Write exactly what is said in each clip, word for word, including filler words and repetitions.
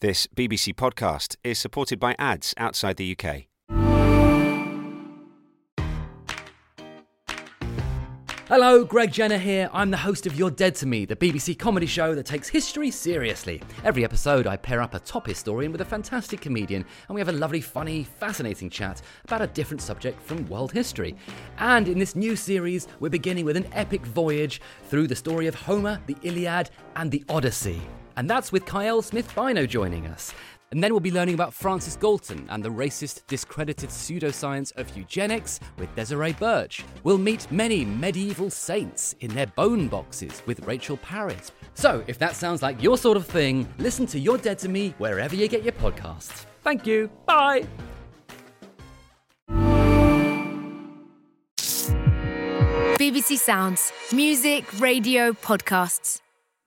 This B B C podcast is supported by ads outside the U K. Hello, Greg Jenner here. I'm the host of You're Dead to Me, the B B C comedy show that takes history seriously. Every episode, I pair up a top historian with a fantastic comedian, and we have a lovely, funny, fascinating chat about a different subject from world history. And in this new series, we're beginning with an epic voyage through the story of Homer, the Iliad, and the Odyssey. And that's with Kyle Smith-Bino joining us. And then we'll be learning about Francis Galton and the racist, discredited pseudoscience of eugenics with Desiree Birch. We'll meet many medieval saints in their bone boxes with Rachel Parrott. So, if that sounds like your sort of thing, listen to You're Dead to Me wherever you get your podcasts. Thank you. Bye. B B C Sounds. Music, radio, podcasts.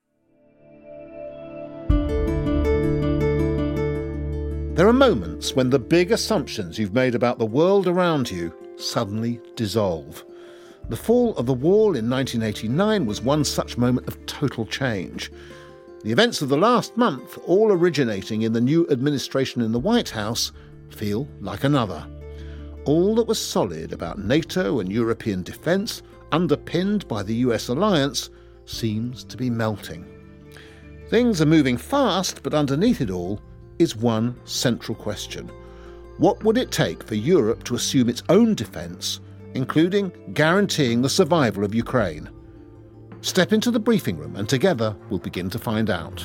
There are moments when the big assumptions you've made about the world around you suddenly dissolve. The fall of the wall in nineteen eighty-nine was one such moment of total change. The events of the last month, all originating in the new administration in the White House, feel like another. All that was solid about NATO and European defence, underpinned by the U S alliance, seems to be melting. Things are moving fast, but underneath it all is one central question. What would it take for Europe to assume its own defence, including guaranteeing the survival of Ukraine? Step into the briefing room and together we'll begin to find out.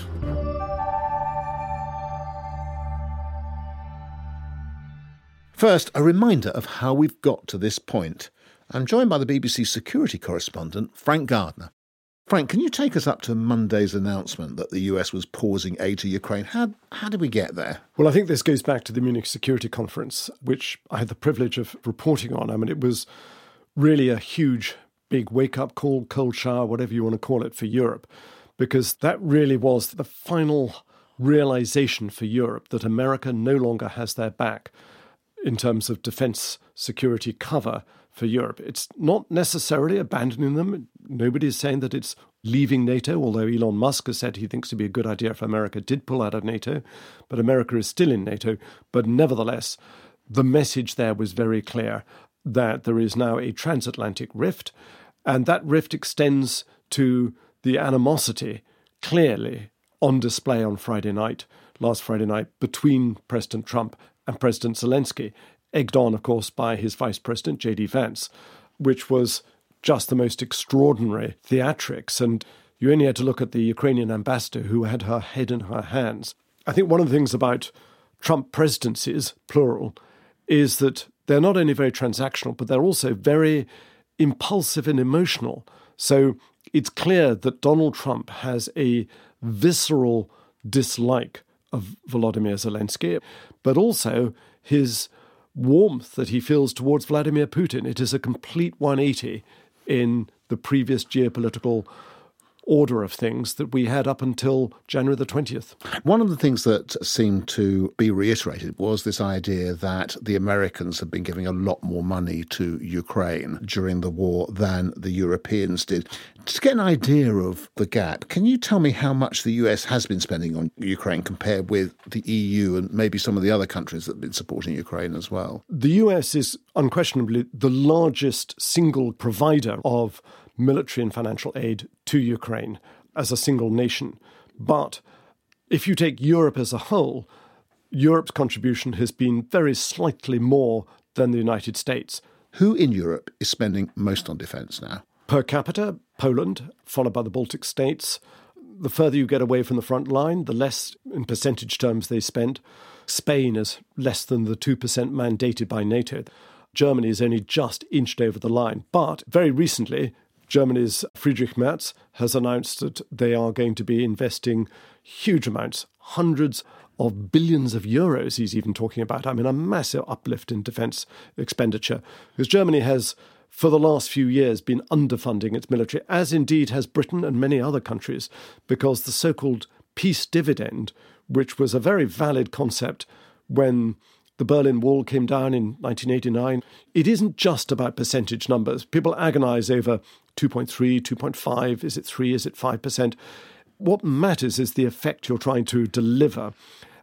First, a reminder of how we've got to this point. I'm joined by the B B C security correspondent, Frank Gardner. Frank, can you take us up to Monday's announcement that the U S was pausing aid to Ukraine? How, how did we get there? Well, I think this goes back to the Munich Security Conference, which I had the privilege of reporting on. I mean, it was really a huge, big wake-up call, cold shower, whatever you want to call it, for Europe, because that really was the final realization for Europe that America no longer has their back in terms of defence security cover for Europe. It's not necessarily abandoning them. Nobody is saying that it's leaving NATO, although Elon Musk has said he thinks it would be a good idea if America did pull out of NATO. But America is still in NATO. But nevertheless, the message there was very clear that there is now a transatlantic rift, and that rift extends to the animosity clearly on display on Friday night, last Friday night, between President Trump and President Zelensky, egged on, of course, by his Vice President, J D Vance, which was just the most extraordinary theatrics. And you only had to look at the Ukrainian ambassador who had her head in her hands. I think one of the things about Trump presidencies, plural, is that they're not only very transactional, but they're also very impulsive and emotional. So it's clear that Donald Trump has a visceral dislike of Volodymyr Zelensky, but also his warmth that he feels towards Vladimir Putin. It is a complete one eighty in the previous geopolitical order of things that we had up until January the twentieth. One of the things that seemed to be reiterated was this idea that the Americans have been giving a lot more money to Ukraine during the war than the Europeans did. To get an idea of the gap, can you tell me how much the U S has been spending on Ukraine compared with the E U and maybe some of the other countries that have been supporting Ukraine as well? The U S is unquestionably the largest single provider of military and financial aid to Ukraine as a single nation. But if you take Europe as a whole, Europe's contribution has been very slightly more than the United States. Who in Europe is spending most on defence now? Per capita, Poland, followed by the Baltic states. The further you get away from the front line, the less in percentage terms they spend. Spain is less than the two percent mandated by NATO. Germany is only just inched over the line. But very recently, Germany's Friedrich Merz has announced that they are going to be investing huge amounts, hundreds of billions of euros he's even talking about. I mean, a massive uplift in defence expenditure, because Germany has, for the last few years, been underfunding its military, as indeed has Britain and many other countries, because the so-called peace dividend, which was a very valid concept when the Berlin Wall came down in nineteen eighty-nine, it isn't just about percentage numbers. People agonise over two point three, two point five, is it three, is it five percent? What matters is the effect you're trying to deliver.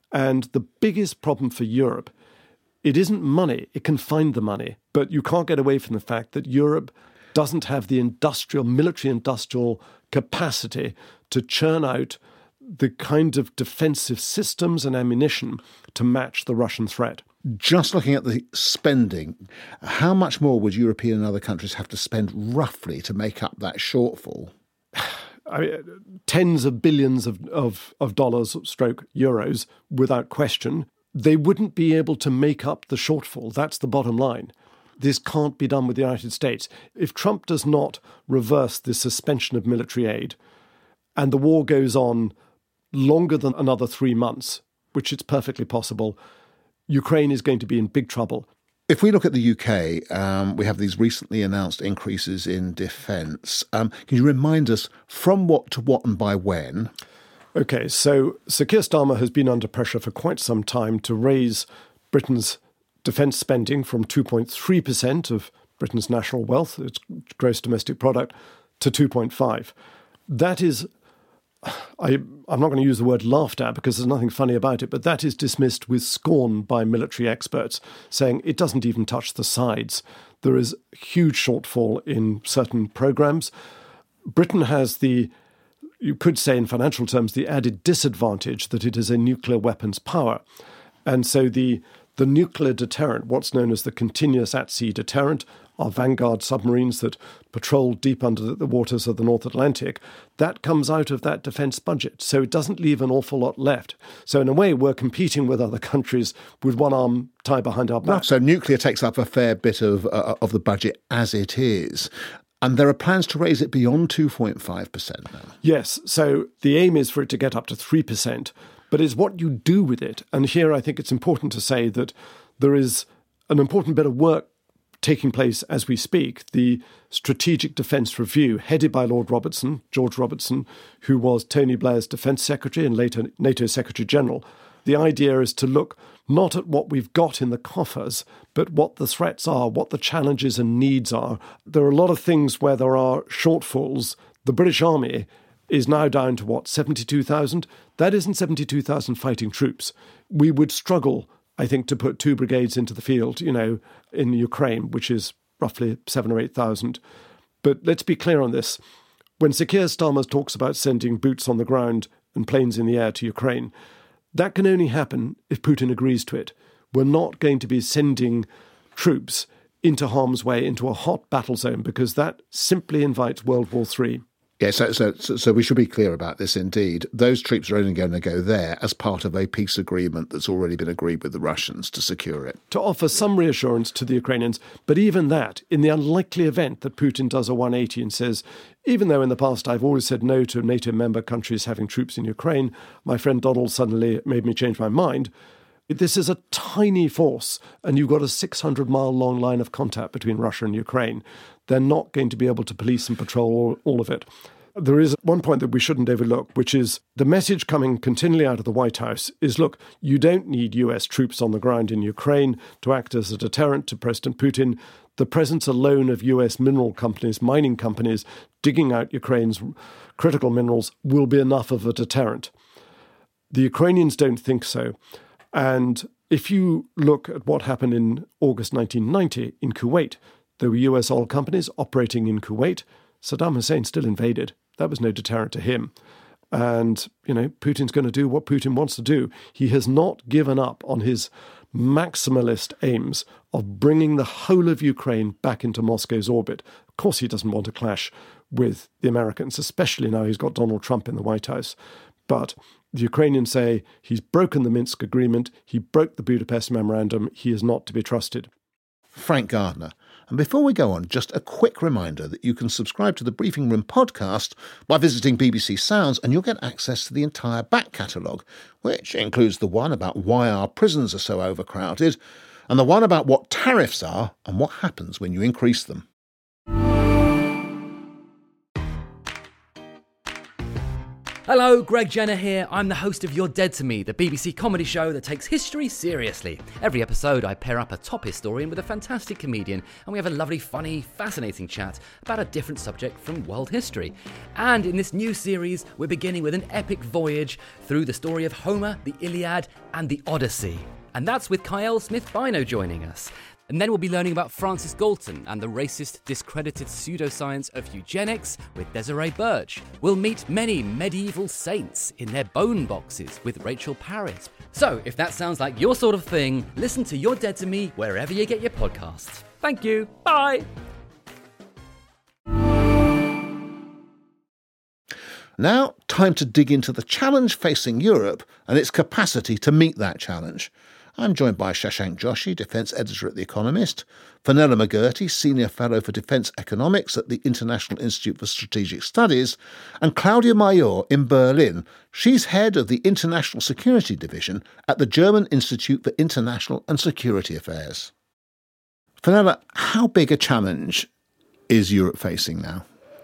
And the biggest problem for Europe, it isn't money. It can find the money. But you can't get away from the fact that Europe doesn't have the industrial, military-industrial capacity to churn out the kind of defensive systems and ammunition to match the Russian threat. Just looking at the spending, how much more would European and other countries have to spend roughly to make up that shortfall? I mean, tens of billions of, of, of dollars, stroke euros, without question. They wouldn't be able to make up the shortfall. That's the bottom line. This can't be done with the United States. If Trump does not reverse this suspension of military aid and the war goes on longer than another three months, which it's perfectly possible, Ukraine is going to be in big trouble. If we look at the U K, um, we have these recently announced increases in defence. Um, can you remind us from what to what and by when? OK, so Sir Keir Starmer has been under pressure for quite some time to raise Britain's defence spending from two point three percent of Britain's national wealth, its gross domestic product, to two point five. That is, I, I'm not going to use the word laughed at because there's nothing funny about it, but that is dismissed with scorn by military experts, saying it doesn't even touch the sides. There is a huge shortfall in certain programmes. Britain has the, you could say in financial terms, the added disadvantage that it is a nuclear weapons power. And so the the nuclear deterrent, what's known as the continuous at-sea deterrent, our Vanguard submarines that patrol deep under the waters of the North Atlantic, that comes out of that defence budget. So it doesn't leave an awful lot left. So in a way, we're competing with other countries with one arm tied behind our back. So nuclear takes up a fair bit of uh, of the budget as it is. And there are plans to raise it beyond two point five percent now. Yes. So the aim is for it to get up to three percent. But it's what you do with it. And here I think it's important to say that there is an important bit of work taking place as we speak. The Strategic Defence Review, headed by Lord Robertson, George Robertson, who was Tony Blair's Defence Secretary and later NATO Secretary General. The idea is to look not at what we've got in the coffers, but what the threats are, what the challenges and needs are. There are a lot of things where there are shortfalls. The British Army is now down to, what, seventy-two thousand? That isn't seventy-two thousand fighting troops. We would struggle, I think, to put two brigades into the field, you know, in Ukraine, which is roughly seven or eight thousand. But let's be clear on this. When Sir Keir Starmer talks about sending boots on the ground and planes in the air to Ukraine, that can only happen if Putin agrees to it. We're not going to be sending troops into harm's way, into a hot battle zone, because that simply invites World War Three. Yeah, so, so so we should be clear about this indeed. Those troops are only going to go there as part of a peace agreement that's already been agreed with the Russians to secure it. To offer some reassurance to the Ukrainians, but even that, in the unlikely event that Putin does a one eighty and says, even though in the past I've always said no to NATO member countries having troops in Ukraine, my friend Donald suddenly made me change my mind. This is a tiny force, and you've got a six hundred mile long line of contact between Russia and Ukraine. They're not going to be able to police and patrol all, all of it. There is one point that we shouldn't overlook, which is the message coming continually out of the White House is, look, you don't need U S troops on the ground in Ukraine to act as a deterrent to President Putin. The presence alone of U S mineral companies, mining companies, digging out Ukraine's critical minerals will be enough of a deterrent. The Ukrainians don't think so. And if you look at what happened in August nineteen ninety in Kuwait, there were U S oil companies operating in Kuwait. Saddam Hussein still invaded. That was no deterrent to him. And, you know, Putin's going to do what Putin wants to do. He has not given up on his maximalist aims of bringing the whole of Ukraine back into Moscow's orbit. Of course, he doesn't want to clash with the Americans, especially now he's got Donald Trump in the White House. But the Ukrainians say he's broken the Minsk agreement, he broke the Budapest Memorandum, he is not to be trusted. Frank Gardner. And before we go on, just a quick reminder that you can subscribe to the Briefing Room podcast by visiting B B C Sounds, and you'll get access to the entire back catalogue, which includes the one about why our prisons are so overcrowded, and the one about what tariffs are and what happens when you increase them. Hello, Greg Jenner here. I'm the host of You're Dead to Me, the B B C comedy show that takes history seriously. Every episode, I pair up a top historian with a fantastic comedian, and we have a lovely, funny, fascinating chat about a different subject from world history. And in this new series, we're beginning with an epic voyage through the story of Homer, the Iliad, and the Odyssey. And that's with Kyle Smith-Bino joining us. And then we'll be learning about Francis Galton and the racist, discredited pseudoscience of eugenics with Desiree Birch. We'll meet many medieval saints in their bone boxes with Rachel Parris. So, if that sounds like your sort of thing, listen to You're Dead to Me wherever you get your podcasts. Thank you. Bye. Now, time to dig into the challenge facing Europe and its capacity to meet that challenge. I'm joined by Shashank Joshi, Defence Editor at The Economist, Fenella McGurty, Senior Fellow for Defence Economics at the International Institute for Strategic Studies, and Claudia Major in Berlin. She's head of the International Security Division at the German Institute for International and Security Affairs. Fenella, how big a challenge is Europe facing now?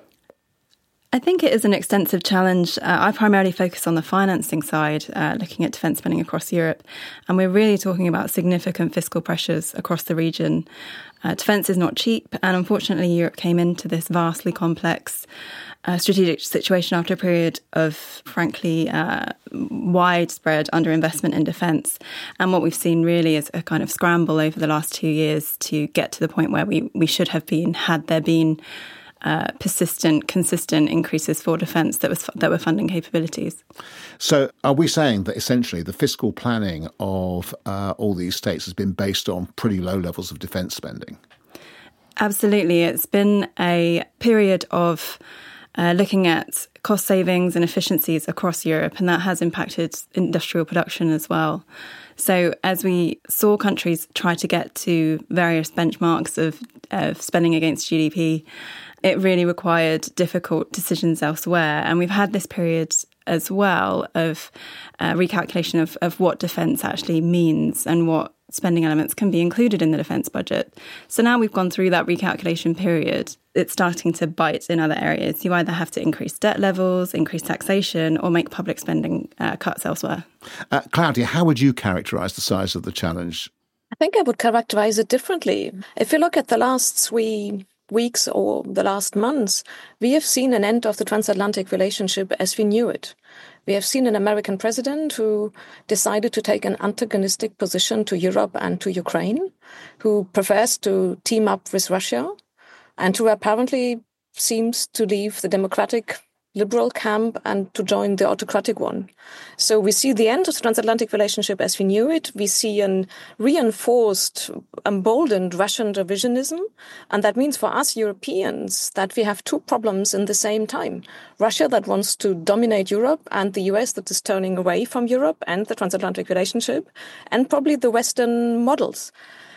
I think it is an extensive challenge. Uh, I primarily focus on the financing side, uh, looking at defence spending across Europe. And we're really talking about significant fiscal pressures across the region. Uh, defence is not cheap. And unfortunately, Europe came into this vastly complex uh, strategic situation after a period of, frankly, uh, widespread underinvestment in defence. And what we've seen really is a kind of scramble over the last two years to get to the point where we, we should have been had there been Uh, persistent, consistent increases for defence that was that were funding capabilities. So are we saying that essentially the fiscal planning of uh, all these states has been based on pretty low levels of defence spending? Absolutely. It's been a period of uh, looking at cost savings and efficiencies across Europe, and that has impacted industrial production as well. So as we saw countries try to get to various benchmarks of, of spending against G D P, it really required difficult decisions elsewhere. And we've had this period as well of uh, recalculation of, of what defence actually means and what spending elements can be included in the defence budget. So now we've gone through that recalculation period. It's starting to bite in other areas. You either have to increase debt levels, increase taxation, or make public spending uh, cuts elsewhere. Uh, Claudia, how would you characterise the size of the challenge? I think I would characterise it differently. If you look at the last three weeks or the last months, we have seen an end of the transatlantic relationship as we knew it. We have seen an American president who decided to take an antagonistic position to Europe and to Ukraine, who prefers to team up with Russia, and who apparently seems to leave the democratic liberal camp and to join the autocratic one. So we see the end of the transatlantic relationship as we knew it. We see an reinforced, emboldened Russian revisionism. And that means for us Europeans that we have two problems in the same time. Russia that wants to dominate Europe, and the U S that is turning away from Europe and the transatlantic relationship, and probably the Western models.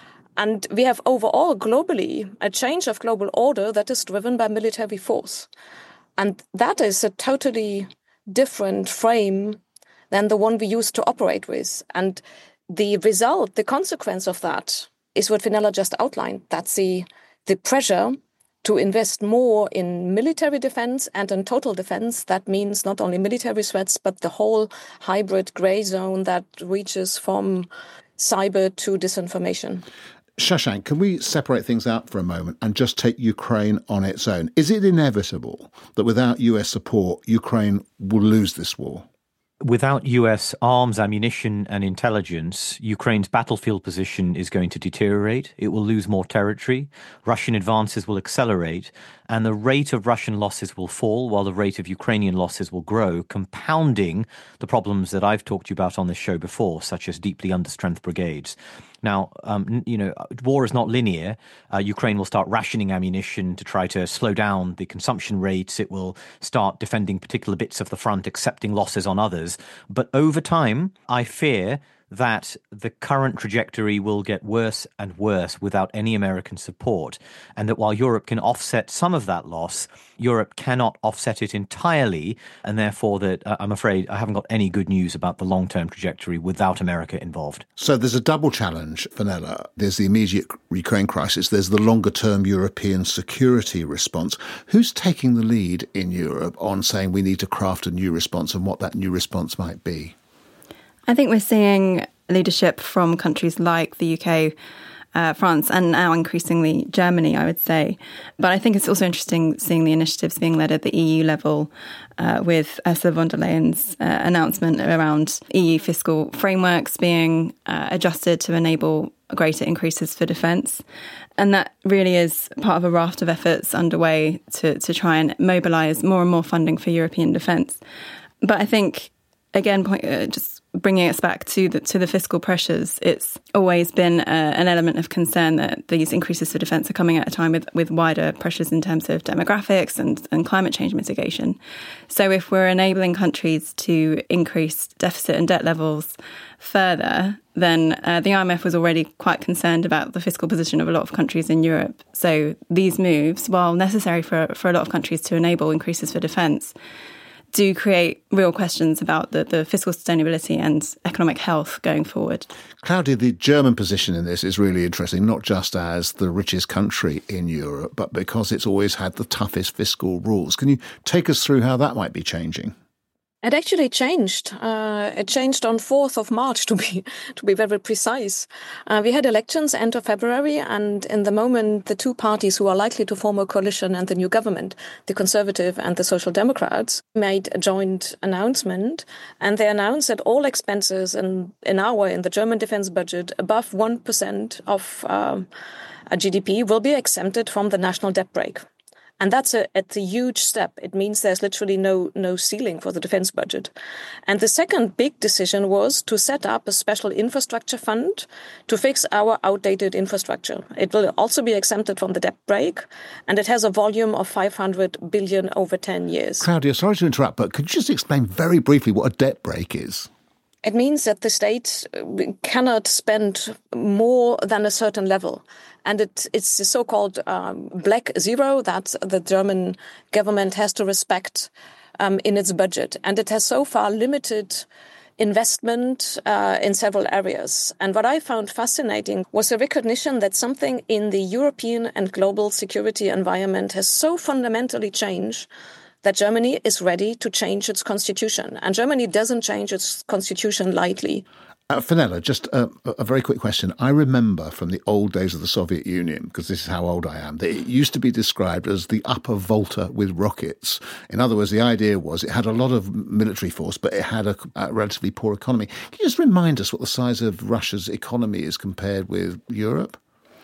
And we have overall globally a change of global order that is driven by military force. And that is a totally different frame than the one we used to operate with. And the result, the consequence of that is what Fenella just outlined. That's the, the pressure to invest more in military defense and in total defense. That means not only military threats, but the whole hybrid gray zone that reaches from cyber to disinformation. Shashank, can we separate things out for a moment and just take Ukraine on its own? Is it inevitable that without U S support, Ukraine will lose this war? Without U S arms, ammunition and intelligence, Ukraine's battlefield position is going to deteriorate. It will lose more territory. Russian advances will accelerate, and the rate of Russian losses will fall while the rate of Ukrainian losses will grow, compounding the problems that I've talked to you about on this show before, such as deeply understrength brigades. Now, um, you know, war is not linear. Uh, Ukraine will start rationing ammunition to try to slow down the consumption rates. It will start defending particular bits of the front, accepting losses on others. But over time, I fear that the current trajectory will get worse and worse without any American support, and that while Europe can offset some of that loss, Europe cannot offset it entirely, and therefore that uh, I'm afraid I haven't got any good news about the long-term trajectory without America involved. So there's a double challenge, Fenella. There's the immediate Ukraine crisis. There's the longer-term European security response. Who's taking the lead in Europe on saying we need to craft a new response and what that new response might be? I think we're seeing leadership from countries like the U K, uh, France, and now increasingly Germany, I would say. But I think it's also interesting seeing the initiatives being led at the E U level uh, with Ursula von der Leyen's uh, announcement around E U fiscal frameworks being uh, adjusted to enable greater increases for defence. And that really is part of a raft of efforts underway to, to try and mobilise more and more funding for European defence. But I think, again, point, uh, just bringing us back to the to the fiscal pressures, it's always been uh, an element of concern that these increases to defence are coming at a time with, with wider pressures in terms of demographics and, and climate change mitigation. So if we're enabling countries to increase deficit and debt levels further, then uh, the I M F was already quite concerned about the fiscal position of a lot of countries in Europe. So these moves, while necessary for, for a lot of countries to enable increases for defence, do create real questions about the, the fiscal sustainability and economic health going forward. Claudia, the German position in this is really interesting, not just as the richest country in Europe, but because it's always had the toughest fiscal rules. Can you take us through how that might be changing? It actually changed. Uh, it changed on fourth of March, to be to be very precise. Uh, we had elections end of February, and in the moment, the two parties who are likely to form a coalition and the new government, the Conservative and the Social Democrats, made a joint announcement, and they announced that all expenses in in our in the German defense budget above one percent of um, a G D P will be exempted from the national debt brake. And that's a, it's a huge step. It means there's literally no no ceiling for the defense budget. And the second big decision was to set up a special infrastructure fund to fix our outdated infrastructure. It will also be exempted from the debt brake, and it has a volume of five hundred billion over ten years. Claudia, sorry to interrupt, but could you just explain very briefly what a debt brake is? It means that the state cannot spend more than a certain level. And it, it's the so-called um, black zero that the German government has to respect um, in its budget. And it has so far limited investment uh, in several areas. And what I found fascinating was the recognition that something in the European and global security environment has so fundamentally changed that Germany is ready to change its constitution. And Germany doesn't change its constitution lightly. Uh, Fenella, just a, a very quick question. I remember from the old days of the Soviet Union, because this is how old I am, that it used to be described as the upper Volta with rockets. In other words, the idea was it had a lot of military force, but it had a, a relatively poor economy. Can you just remind us what the size of Russia's economy is compared with Europe?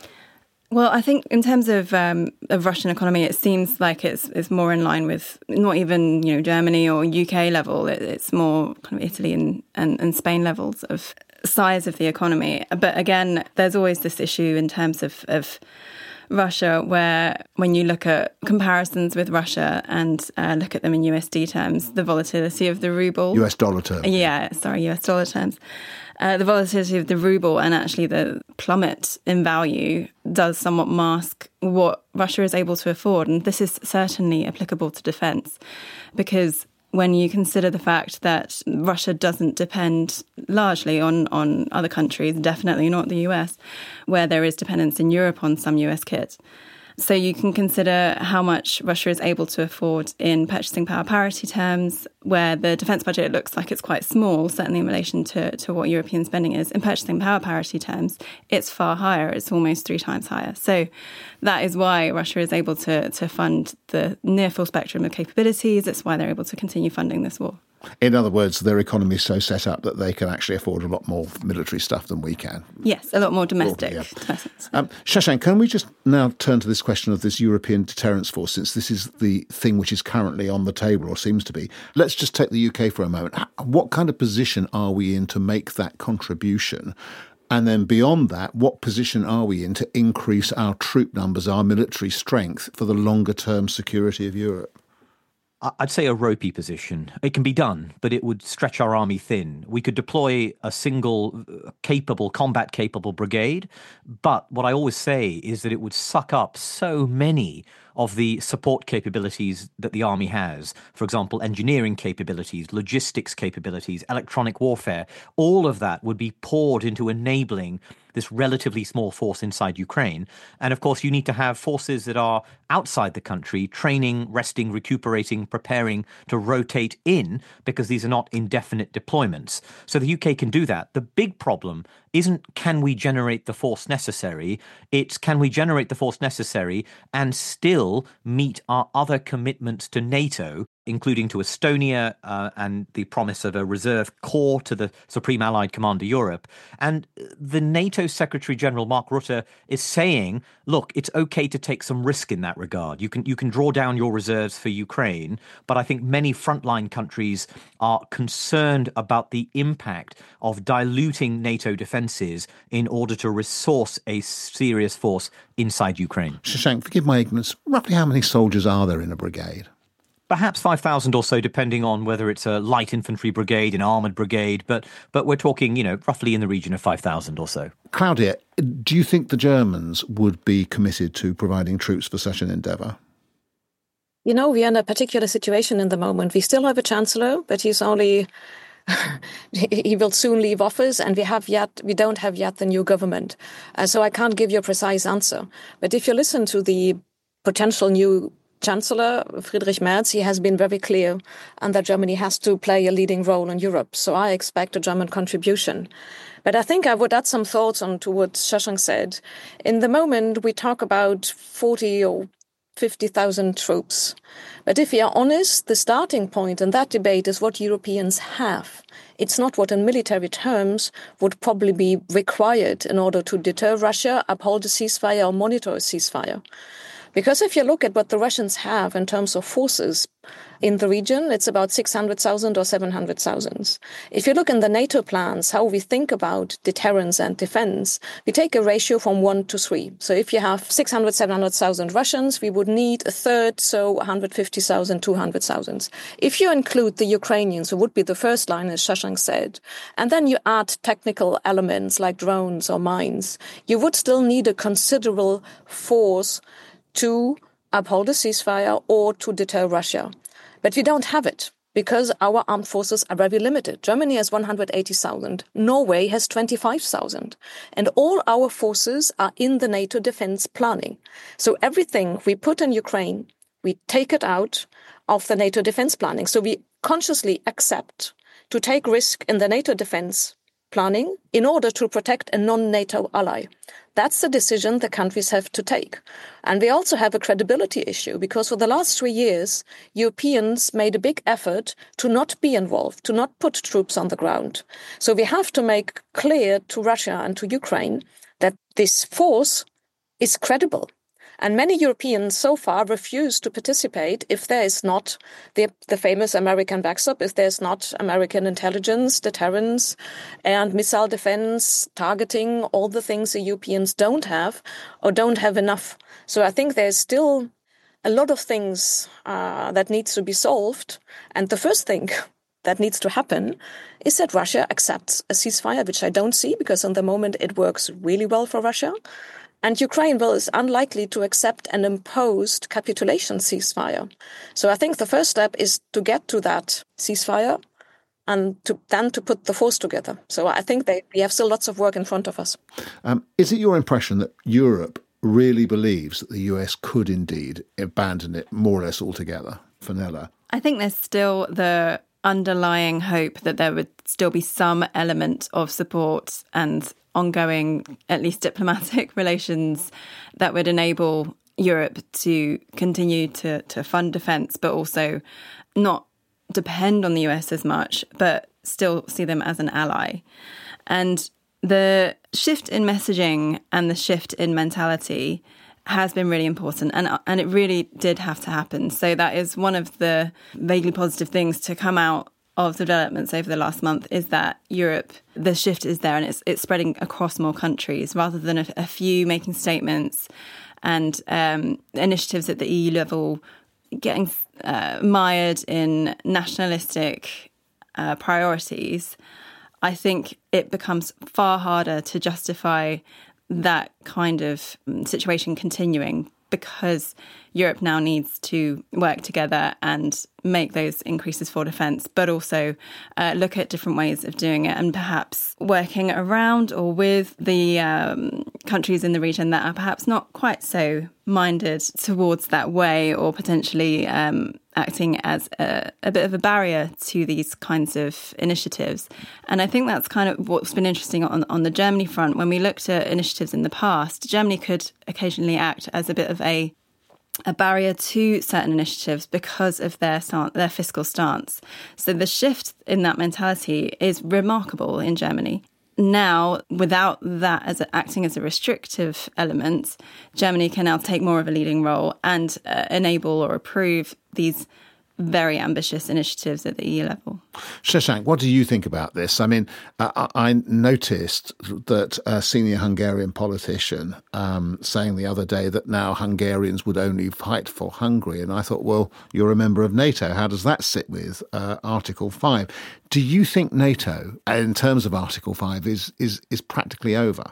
Well, I think in terms of um, of Russian economy, it seems like it's it's more in line with not even you know Germany or U K level. It, it's more kind of Italy and, and, and Spain levels of size of the economy. But again, there's always this issue in terms of, of Russia, where when you look at comparisons with Russia and uh, look at them in U S D terms, the volatility of the ruble, U S dollar terms, yeah, sorry, U S dollar terms. Uh, the volatility of the ruble and actually the plummet in value does somewhat mask what Russia is able to afford. And this is certainly applicable to defence, because when you consider the fact that Russia doesn't depend largely on, on other countries, definitely not the U S, where there is dependence in Europe on some U S kit. So you can consider how much Russia is able to afford in purchasing power parity terms, where the defence budget looks like it's quite small, certainly in relation to, to what European spending is. In purchasing power parity terms, it's far higher. It's almost three times higher. So that is why Russia is able to, to fund the near full spectrum of capabilities. It's why they're able to continue funding this war. In other words, their economy is so set up that they can actually afford a lot more military stuff than we can. Yes, a lot more domestic. Yeah. Um, Shashank, can we just now turn to this question of this European deterrence force, since this is the thing which is currently on the table, or seems to be. Let's just take the U K for a moment. What kind of position are we in to make that contribution? And then beyond that, what position are we in to increase our troop numbers, our military strength for the longer-term security of Europe? I'd say a ropey position. It can be done, but it would stretch our army thin. We could deploy a single capable, combat-capable brigade, but what I always say is that it would suck up so many of the support capabilities that the army has. For example, engineering capabilities, logistics capabilities, electronic warfare. All of that would be poured into enabling this relatively small force inside Ukraine. And of course, you need to have forces that are outside the country, training, resting, recuperating, preparing to rotate in, because these are not indefinite deployments. So the U K can do that. The big problem isn't can we generate the force necessary, it's can we generate the force necessary and still meet our other commitments to NATO, including to Estonia uh, and the promise of a reserve corps to the Supreme Allied Commander Europe. And the NATO Secretary-General Mark Rutte is saying, look, it's okay to take some risk in that regard. You can you can draw down your reserves for Ukraine, but I think many frontline countries are concerned about the impact of diluting NATO defences in order to resource a serious force inside Ukraine. Shashank, forgive my ignorance, roughly how many soldiers are there in a brigade? Perhaps five thousand or so, depending on whether it's a light infantry brigade, an armoured brigade, but but we're talking, you know, roughly in the region of five thousand or so. Claudia, do you think the Germans would be committed to providing troops for such an endeavour? You know, we are in a particular situation in the moment. We still have a chancellor, but he's only... he will soon leave office, and we have yet we don't have yet the new government. Uh, so I can't give you a precise answer. But if you listen to the potential new Chancellor, Friedrich Merz, he has been very clear and that Germany has to play a leading role in Europe. So I expect a German contribution. But I think I would add some thoughts on to what Shashank said. In the moment, we talk about forty or fifty thousand troops. But if we are honest, the starting point in that debate is what Europeans have. It's not what in military terms would probably be required in order to deter Russia, uphold a ceasefire or monitor a ceasefire. Because if you look at what the Russians have in terms of forces in the region, it's about six hundred thousand or seven hundred thousand. If you look in the NATO plans, how we think about deterrence and defense, we take a ratio from one to three. So if you have six hundred, seven hundred thousand Russians, we would need a third, so one hundred fifty thousand, two hundred thousand. If you include the Ukrainians, who would be the first line, as Shashank said, and then you add technical elements like drones or mines, you would still need a considerable force to uphold a ceasefire or to deter Russia. But we don't have it because our armed forces are very limited. Germany has one hundred eighty thousand. Norway has twenty-five thousand. And all our forces are in the NATO defense planning. So everything we put in Ukraine, we take it out of the NATO defense planning. So we consciously accept to take risk in the NATO defense planning in order to protect a non-NATO ally. That's the decision the countries have to take. And we also have a credibility issue because for the last three years, Europeans made a big effort to not be involved, to not put troops on the ground. So we have to make clear to Russia and to Ukraine that this force is credible. And many Europeans so far refuse to participate if there is not the, the famous American backstop, if there's not American intelligence, deterrence, and missile defense, targeting, all the things the Europeans don't have or don't have enough. So I think there's still a lot of things uh, that needs to be solved. And the first thing that needs to happen is that Russia accepts a ceasefire, which I don't see because in the moment it works really well for Russia. And Ukraine will is unlikely to accept an imposed capitulation ceasefire. So I think the first step is to get to that ceasefire and to, then to put the force together. So I think they, we have still lots of work in front of us. Um, is it your impression that Europe really believes that the U S could indeed abandon it more or less altogether? Fenella? I think there's still the underlying hope that there would still be some element of support and ongoing, at least diplomatic relations that would enable Europe to continue to, to fund defence, but also not depend on the U S as much, but still see them as an ally. And the shift in messaging and the shift in mentality has been really important, and and it really did have to happen. So that is one of the vaguely positive things to come out of developments over the last month, is that Europe, the shift is there and it's it's spreading across more countries rather than a, a few making statements and um, initiatives at the E U level getting uh, mired in nationalistic uh, priorities, I think it becomes far harder to justify that kind of situation continuing, because Europe now needs to work together and make those increases for defence, but also uh, look at different ways of doing it, and perhaps working around or with the um, countries in the region that are perhaps not quite so minded towards that way, or potentially um, acting as a, a bit of a barrier to these kinds of initiatives. And I think that's kind of what's been interesting on, on the Germany front. When we looked at initiatives in the past, Germany could occasionally act as a bit of a a barrier to certain initiatives because of their their fiscal stance. So the shift in that mentality is remarkable in Germany. Now, without that as a, acting as a restrictive element, Germany can now take more of a leading role and uh, enable or approve these very ambitious initiatives at the E U level. Shashank, what do you think about this? I mean, uh, I noticed that a senior Hungarian politician um, saying the other day that now Hungarians would only fight for Hungary. And I thought, well, you're a member of NATO. How does that sit with uh, Article five? Do you think NATO, in terms of Article five, is, is, is practically over?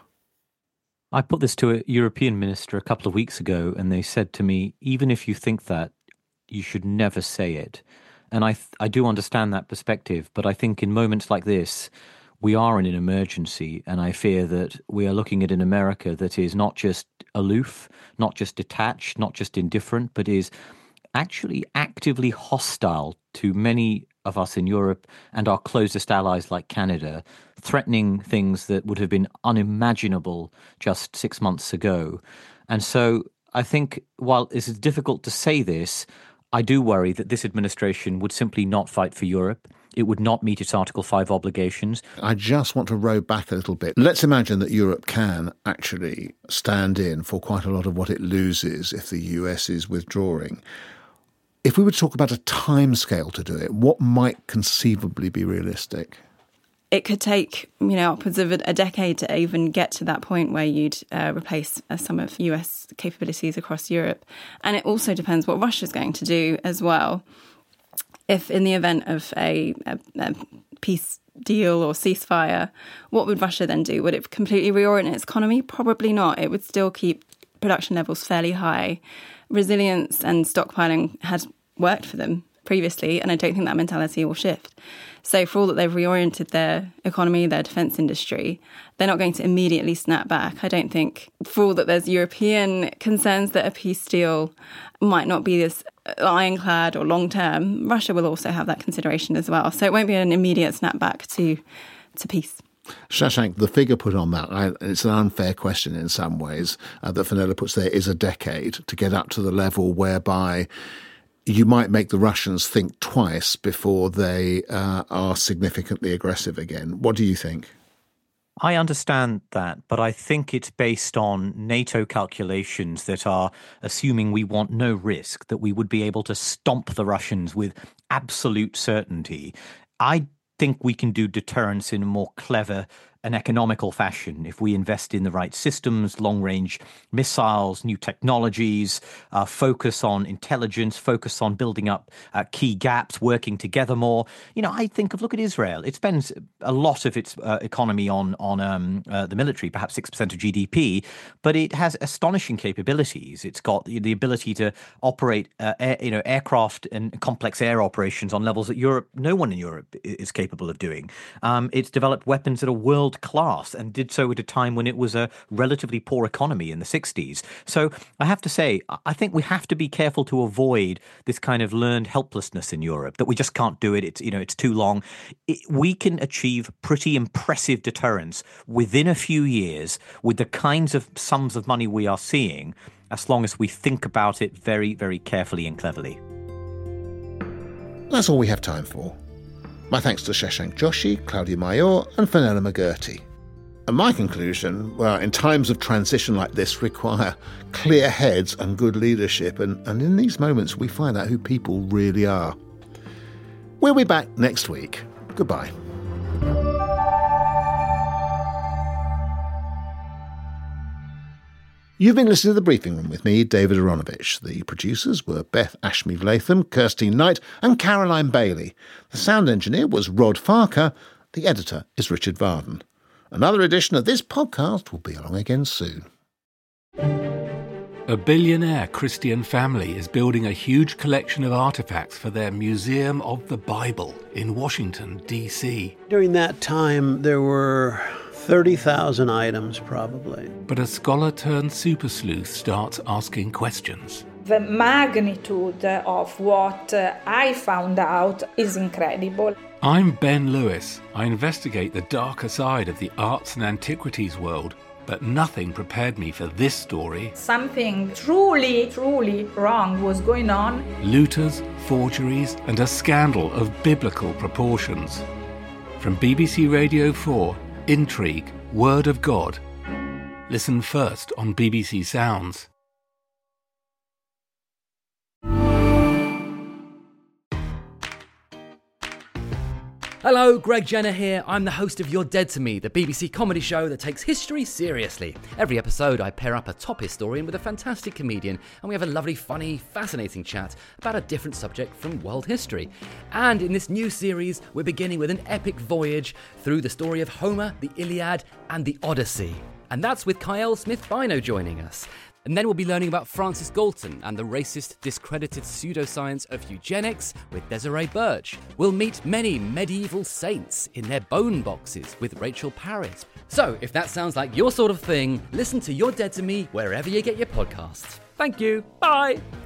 I put this to a European minister a couple of weeks ago, and they said to me, even if you think that, you should never say it. And I th- I do understand that perspective, but I think in moments like this, we are in an emergency, and I fear that we are looking at an America that is not just aloof, not just detached, not just indifferent, but is actually actively hostile to many of us in Europe and our closest allies like Canada, threatening things that would have been unimaginable just six months ago. And so I think while it's difficult to say this, I do worry that this administration would simply not fight for Europe. It would not meet its Article five obligations. I just want to row back a little bit. Let's imagine that Europe can actually stand in for quite a lot of what it loses if the U S is withdrawing. If we were to talk about a timescale to do it, what might conceivably be realistic? It could take, you know, upwards of a, a decade to even get to that point where you'd uh, replace uh, some of U S capabilities across Europe. And it also depends what Russia's going to do as well. If in the event of a, a, a peace deal or ceasefire, what would Russia then do? Would it completely reorient its economy? Probably not. It would still keep production levels fairly high. Resilience and stockpiling has worked for them previously, and I don't think that mentality will shift. So for all that they've reoriented their economy, their defence industry, they're not going to immediately snap back. I don't think, for all that there's European concerns that a peace deal might not be as ironclad or long-term, Russia will also have that consideration as well. So it won't be an immediate snapback to, to peace. Shashank, the figure put on that, I, it's an unfair question in some ways, uh, that Fenella puts there, is a decade to get up to the level whereby you might make the Russians think twice before they uh, are significantly aggressive again. What do you think? I understand that, but I think it's based on NATO calculations that are assuming we want no risk, that we would be able to stomp the Russians with absolute certainty. I think we can do deterrence in a more clever and economical fashion if we invest in the right systems, long-range missiles, new technologies, uh, focus on intelligence, focus on building up uh, key gaps, working together more. You know, I think of, look at Israel. It spends a lot of its uh, economy on on um, uh, the military, perhaps six percent of G D P, but it has astonishing capabilities. It's got the ability to operate, uh, air, you know, aircraft and complex air operations on levels that Europe, no one in Europe is capable of doing. Um, it's developed weapons that are world class and did so at a time when it was a relatively poor economy in the sixties. So I have to say, I think we have to be careful to avoid this kind of learned helplessness in Europe, that we just can't do it. It's, you know, it's too long. It, we can achieve pretty impressive deterrence within a few years with the kinds of sums of money we are seeing, as long as we think about it very, very carefully and cleverly. That's all we have time for. My thanks to Shashank Joshi, Claudia Mayor and Fenella McGurty. And my conclusion, well, in times of transition like this require clear heads and good leadership, and, and in these moments we find out who people really are. We'll be back next week. Goodbye. You've been listening to The Briefing Room with me, David Aronovich. The producers were Beth Ashmead-Latham, Kirsty Knight and Caroline Bailey. The sound engineer was Rod Farker. The editor is Richard Varden. Another edition of this podcast will be along again soon. A billionaire Christian family is building a huge collection of artifacts for their Museum of the Bible in Washington, D C. During that time, there were thirty thousand items, probably. But a scholar-turned-super sleuth starts asking questions. The magnitude of what uh, I found out is incredible. I'm Ben Lewis. I investigate the darker side of the arts and antiquities world, but nothing prepared me for this story. Something truly, truly wrong was going on. Looters, forgeries, and a scandal of biblical proportions. From B B C Radio four, Intrigue, Word of God. Listen first on B B C Sounds. Hello, Greg Jenner here. I'm the host of You're Dead to Me, the B B C comedy show that takes history seriously. Every episode, I pair up a top historian with a fantastic comedian, and we have a lovely, funny, fascinating chat about a different subject from world history. And in this new series, we're beginning with an epic voyage through the story of Homer, the Iliad, and the Odyssey. And that's with Kyle Smith-Bino joining us. And then we'll be learning about Francis Galton and the racist, discredited pseudoscience of eugenics with Desiree Birch. We'll meet many medieval saints in their bone boxes with Rachel Parrott. So, if that sounds like your sort of thing, listen to You're Dead to Me wherever you get your podcasts. Thank you. Bye.